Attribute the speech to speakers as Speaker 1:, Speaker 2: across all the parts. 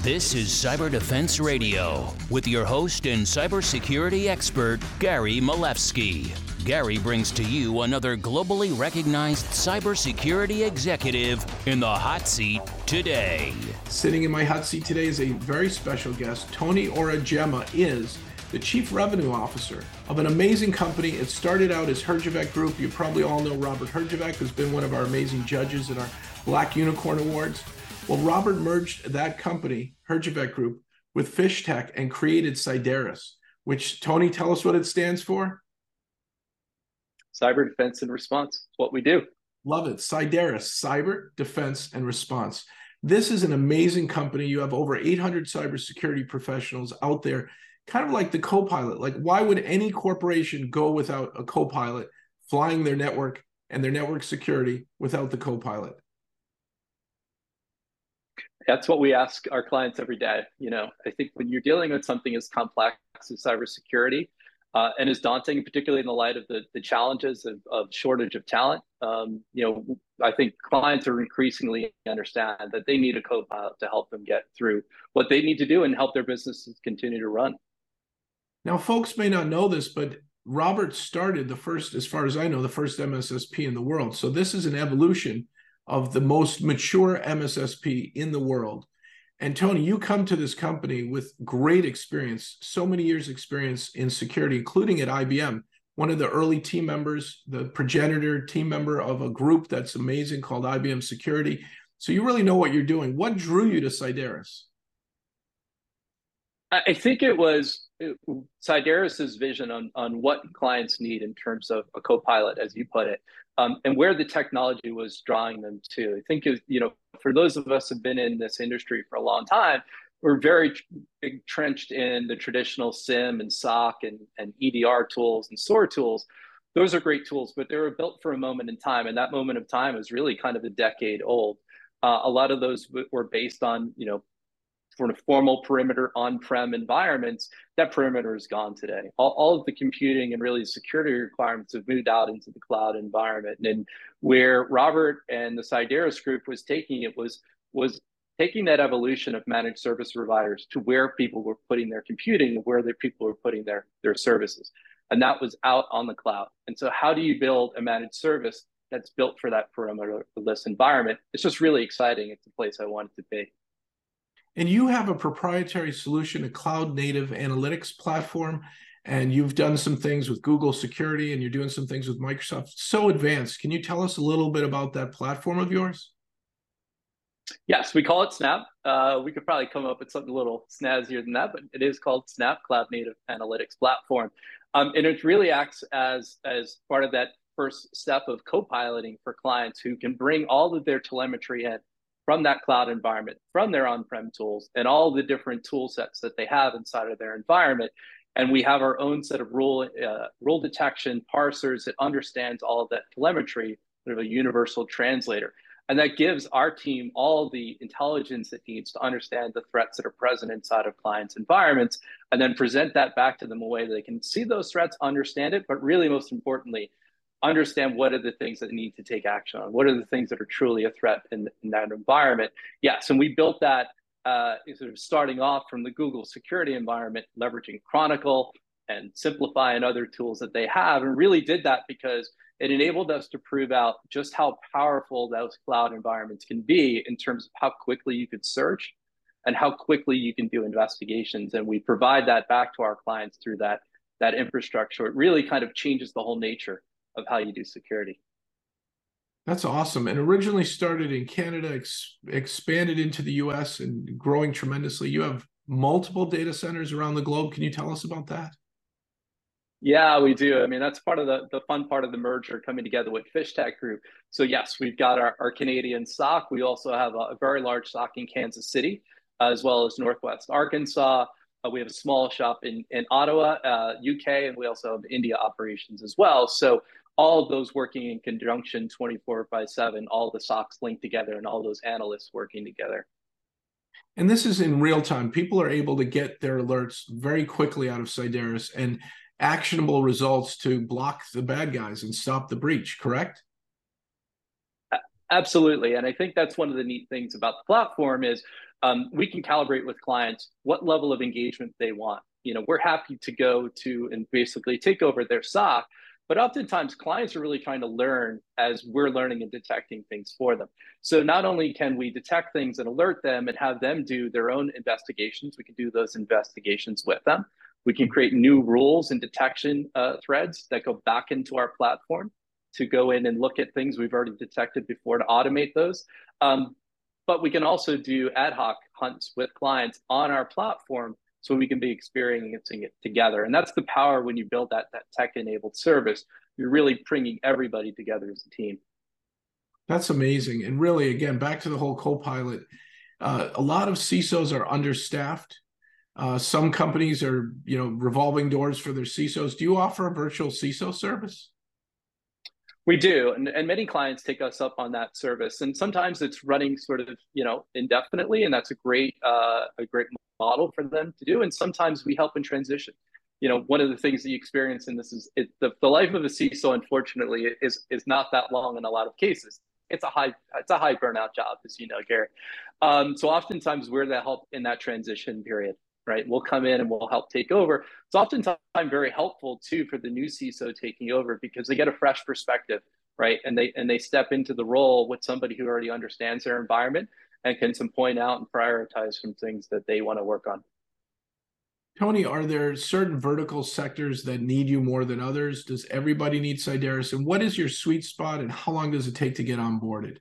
Speaker 1: This is Cyber Defense Radio with your host and cybersecurity expert, Gary Malevsky. Gary brings to you another globally recognized cybersecurity executive in the hot seat today.
Speaker 2: Sitting in my hot seat today is a very special guest. Tony Auregema is the Chief Revenue Officer of an amazing company. It started out as Herjavec Group. You probably all know Robert Herjavec, who's been one of our amazing judges in our Black Unicorn Awards. Well, Robert merged that company, Herjavec Group, with FishTech and created Cyderus, which, Tony, tell us what it stands for.
Speaker 3: Cyber Defense and Response. It's what we do.
Speaker 2: Love it. Cyderus, Cyber Defense and Response. This is an amazing company. You have over 800 cybersecurity professionals out there, kind of like the Copilot. Like, why would any corporation go without a Copilot flying their network and their network security without the Copilot?
Speaker 3: That's what we ask our clients every day. You know, I think when you're dealing with something as complex as cybersecurity and as daunting, particularly in the light of the challenges of shortage of talent, I think clients are increasingly understand that they need a co-pilot to help them get through what they need to do and help their businesses continue to run.
Speaker 2: Now, folks may not know this, but Robert started the first, as far as I know, the first MSSP in the world. So this is an evolution of the most mature MSSP in the world. And Tony, you come to this company with great experience, so many years experience in security, including at IBM, one of the early team members, the progenitor team member of a group that's amazing called IBM Security. So you really know what you're doing. What drew you to Cyderus?
Speaker 3: I think it was Cyderus's vision on what clients need in terms of a co-pilot, as you put it, and where the technology was drawing them to. I think, for those of us who've been in this industry for a long time, we're very entrenched in the traditional SIEM and SOC and EDR tools and SOAR tools. Those are great tools, but they were built for a moment in time, and that moment of time is really kind of a decade old. A lot of those were based on, sort of formal perimeter on-prem environments. That perimeter is gone today. All of the computing and really security requirements have moved out into the cloud environment. And where Robert and the Cyderus group was taking it was taking that evolution of managed service providers to where people were putting their computing and where their people were putting their services. And that was out on the cloud. And so how do you build a managed service that's built for that perimeterless environment? It's just really exciting. It's a place I wanted to be.
Speaker 2: And you have a proprietary solution, a cloud-native analytics platform, and you've done some things with Google Security, and you're doing some things with Microsoft. So advanced. Can you tell us a little bit about that platform of yours?
Speaker 3: Yes, we call it Snap. We could probably come up with something a little snazzier than that, but it is called Snap, Cloud-Native Analytics Platform. And it really acts as part of that first step of co-piloting for clients who can bring all of their telemetry in from that cloud environment, from their on-prem tools, and all the different tool sets that they have inside of their environment. And we have our own set of rule detection parsers that understands all of that telemetry, sort of a universal translator. And that gives our team all the intelligence it needs to understand the threats that are present inside of clients' environments, and then present that back to them in a way that they can see those threats, understand it, but really most importantly, understand what are the things that they need to take action on. What are the things that are truly a threat in that environment? Yes, and we built that sort of starting off from the Google security environment, leveraging Chronicle and Simplify and other tools that they have, and really did that because it enabled us to prove out just how powerful those cloud environments can be in terms of how quickly you could search and how quickly you can do investigations. And we provide that back to our clients through that infrastructure. It really kind of changes the whole nature of how you do security.
Speaker 2: That's awesome. And originally started in Canada, expanded into the US and growing tremendously. You have multiple data centers around the globe. Can you tell us about that?
Speaker 3: Yeah, we do. I mean, that's part of the fun part of the merger coming together with FishTech Group. So yes, we've got our Canadian SOC. We also have a very large SOC in Kansas City, as well as Northwest Arkansas. We have a small shop in Ottawa, UK, and we also have India operations as well. So all of those working in conjunction 24/7, all the SOCs linked together and all those analysts working together.
Speaker 2: And this is in real time. People are able to get their alerts very quickly out of Cyderus and actionable results to block the bad guys and stop the breach, correct?
Speaker 3: Absolutely. And I think that's one of the neat things about the platform is we can calibrate with clients what level of engagement they want. We're happy to go to and basically take over their SOC, but oftentimes clients are really trying to learn as we're learning and detecting things for them. So not only can we detect things and alert them and have them do their own investigations, we can do those investigations with them. We can create new rules and detection threads that go back into our platform to go in and look at things we've already detected before to automate those. But we can also do ad hoc hunts with clients on our platform so we can be experiencing it together. And that's the power when you build that tech-enabled service. You're really bringing everybody together as a team.
Speaker 2: That's amazing. And really, again, back to the whole Copilot, a lot of CISOs are understaffed. Some companies are, revolving doors for their CISOs. Do you offer a virtual CISO service?
Speaker 3: We do, and many clients take us up on that service, and sometimes it's running sort of indefinitely, and that's a great model for them to do. And sometimes we help in transition. One of the things that you experience in this is the life of a CISO, unfortunately, is not that long in a lot of cases. It's a high burnout job, as you know, Gary. So oftentimes we're the help in that transition period. Right, we'll come in and we'll help take over. It's oftentimes very helpful too for the new CISO taking over because they get a fresh perspective, right? And they step into the role with somebody who already understands their environment and can point out and prioritize some things that they want to work on.
Speaker 2: Tony, are there certain vertical sectors that need you more than others? Does everybody need Cyderus? And what is your sweet spot and how long does it take to get onboarded?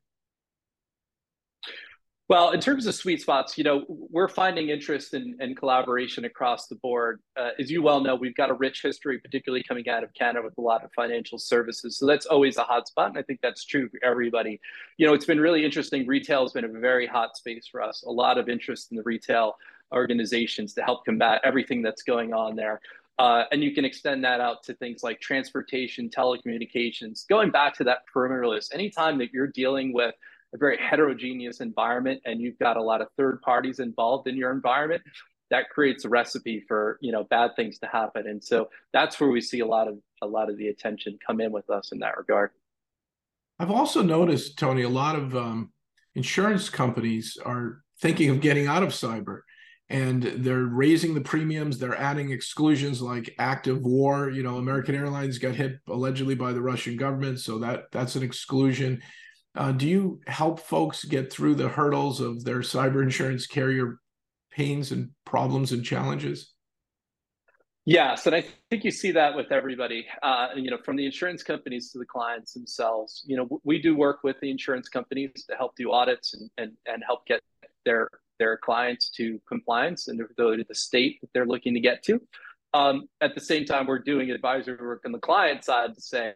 Speaker 3: Well, in terms of sweet spots, we're finding interest and collaboration across the board. As you well know, we've got a rich history, particularly coming out of Canada with a lot of financial services. So that's always a hot spot. And I think that's true for everybody. It's been really interesting. Retail has been a very hot space for us. A lot of interest in the retail organizations to help combat everything that's going on there. And you can extend that out to things like transportation, telecommunications, going back to that perimeter list. Anytime that you're dealing with a very heterogeneous environment and you've got a lot of third parties involved in your environment, that creates a recipe for bad things to happen. And so that's where we see a lot of the attention come in with us in that regard.
Speaker 2: I've also noticed, Tony, a lot of insurance companies are thinking of getting out of cyber, and they're raising the premiums. They're adding exclusions like active war. American Airlines got hit allegedly by the Russian government, so that's an exclusion. Do you help folks get through the hurdles of their cyber insurance carrier pains and problems and challenges?
Speaker 3: Yes, and I think you see that with everybody, from the insurance companies to the clients themselves. We do work with the insurance companies to help do audits and help get their clients to compliance and the state that they're looking to get to. At the same time, we're doing advisory work on the client side to say,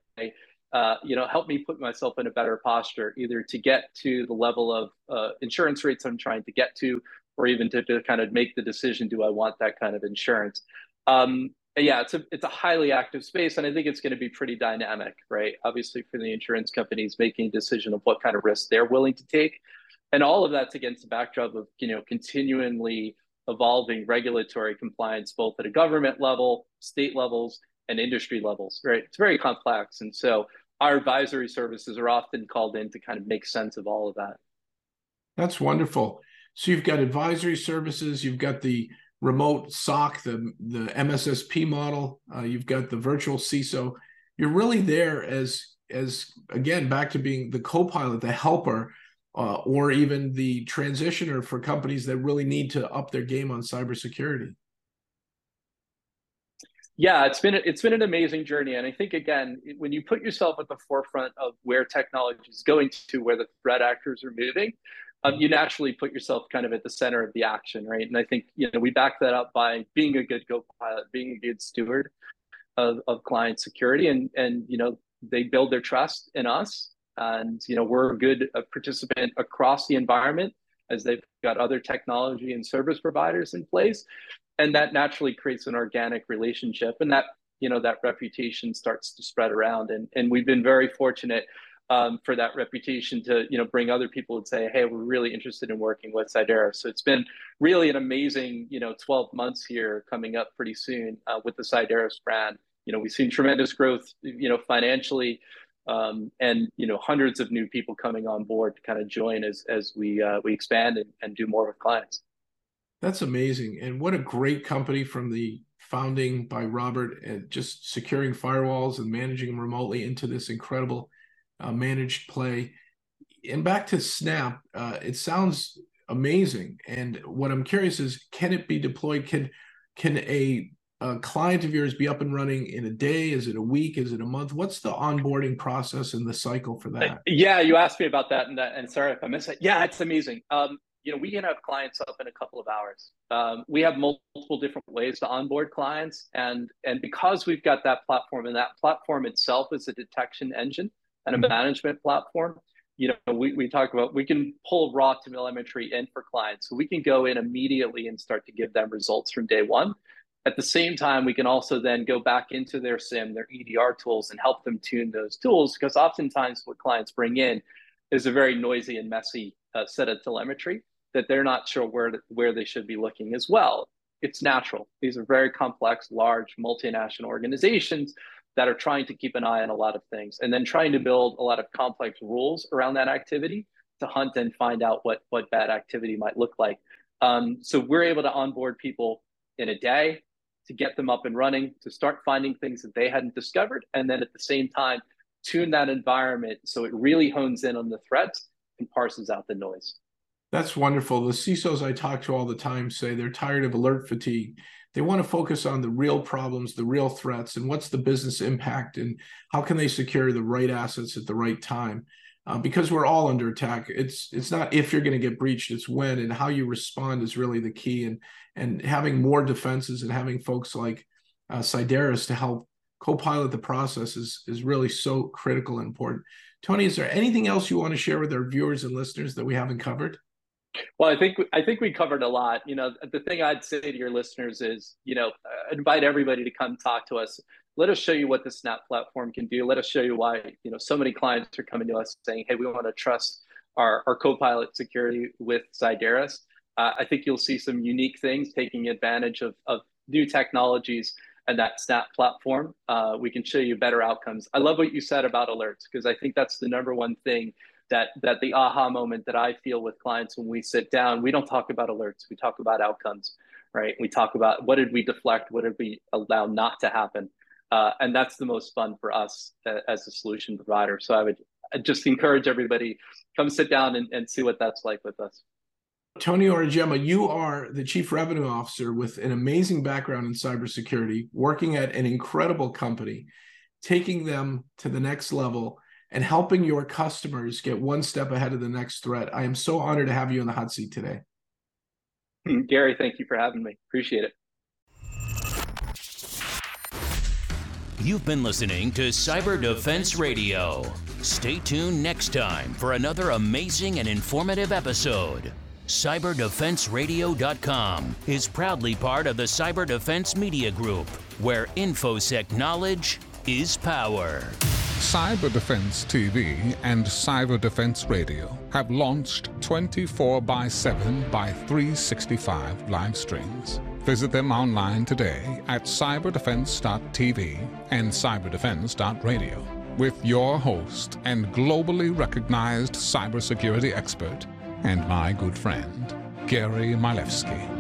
Speaker 3: help me put myself in a better posture, either to get to the level of insurance rates I'm trying to get to, or even to kind of make the decision, do I want that kind of insurance? Yeah, it's a highly active space, and I think it's going to be pretty dynamic, right? Obviously, for the insurance companies making a decision of what kind of risk they're willing to take, and all of that's against the backdrop of continually evolving regulatory compliance, both at a government level, state levels, and industry levels, right? It's very complex. And so our advisory services are often called in to kind of make sense of all of that.
Speaker 2: That's wonderful. So you've got advisory services, you've got the remote SOC, the MSSP model, you've got the virtual CISO. You're really there as again, back to being the co-pilot, the helper, or even the transitioner for companies that really need to up their game on cybersecurity.
Speaker 3: Yeah, it's been an amazing journey, and I think again, when you put yourself at the forefront of where technology is going to, where the threat actors are moving, you naturally put yourself kind of at the center of the action, right? And I think we back that up by being a good co-pilot, being a good steward of client security, and they build their trust in us, and we're a good participant across the environment as they've got other technology and service providers in place. And that naturally creates an organic relationship, and that that reputation starts to spread around. And we've been very fortunate for that reputation to bring other people and say, hey, we're really interested in working with Cyderus. So it's been really an amazing 12 months here coming up pretty soon with the Cyderus brand. We've seen tremendous growth financially and hundreds of new people coming on board to kind of join as we expand and do more with clients.
Speaker 2: That's amazing. And what a great company from the founding by Robert, and just securing firewalls and managing them remotely into this incredible managed play. And back to Snap, it sounds amazing. And what I'm curious is, can it be deployed? Can a client of yours be up and running in a day? Is it a week? Is it a month? What's the onboarding process and the cycle for that?
Speaker 3: Yeah, you asked me about that, and sorry if I missed it. Yeah, it's amazing. We can have clients up in a couple of hours. We have multiple different ways to onboard clients, and because we've got that platform, and that platform itself is a detection engine and a management platform. We talk about, we can pull raw telemetry in for clients, so we can go in immediately and start to give them results from day one. At the same time, we can also then go back into their SIEM, their EDR tools, and help them tune those tools, because oftentimes what clients bring in is a very noisy and messy set of telemetry that they're not sure where they should be looking as well. It's natural. These are very complex, large, multinational organizations that are trying to keep an eye on a lot of things, and then trying to build a lot of complex rules around that activity to hunt and find out what bad activity might look like. So we're able to onboard people in a day, to get them up and running, to start finding things that they hadn't discovered, and then at the same time, tune that environment so it really hones in on the threats and parses out the noise.
Speaker 2: That's wonderful. The CISOs I talk to all the time say they're tired of alert fatigue. They want to focus on the real problems, the real threats, and what's the business impact, and how can they secure the right assets at the right time. Because we're all under attack. It's not if you're going to get breached, it's when, and how you respond is really the key. And having more defenses and having folks like Cyderus to help co-pilot the process is really so critical and important. Tony, is there anything else you want to share with our viewers and listeners that we haven't covered?
Speaker 3: Well, I think we covered a lot. The thing I'd say to your listeners is, invite everybody to come talk to us. Let us show you what the Snap platform can do. Let us show you why, so many clients are coming to us saying, hey, we want to trust our co-pilot security with Cyderus. I think you'll see some unique things taking advantage of new technologies and that Snap platform. We can show you better outcomes. I love what you said about alerts, because I think that's the number one thing that the aha moment that I feel with clients when we sit down. We don't talk about alerts. We talk about outcomes, right? We talk about what did we deflect? What did we allow not to happen? And that's the most fun for us as a solution provider. So I would just encourage everybody, come sit down and see what that's like with us.
Speaker 2: Tony Oregema, you are the Chief Revenue Officer with an amazing background in cybersecurity, working at an incredible company, taking them to the next level and helping your customers get one step ahead of the next threat. I am so honored to have you in the hot seat today.
Speaker 3: Gary, thank you for having me. Appreciate it.
Speaker 1: You've been listening to Cyber Defense Radio. Stay tuned next time for another amazing and informative episode. CyberDefenseRadio.com is proudly part of the Cyber Defense Media Group, where InfoSec knowledge is power.
Speaker 4: Cyber Defense TV and Cyber Defense Radio have launched 24/7 by 365 live streams. Visit them online today at cyberdefense.tv and cyberdefense.radio with your host and globally recognized cybersecurity expert and my good friend, Gary Milewski.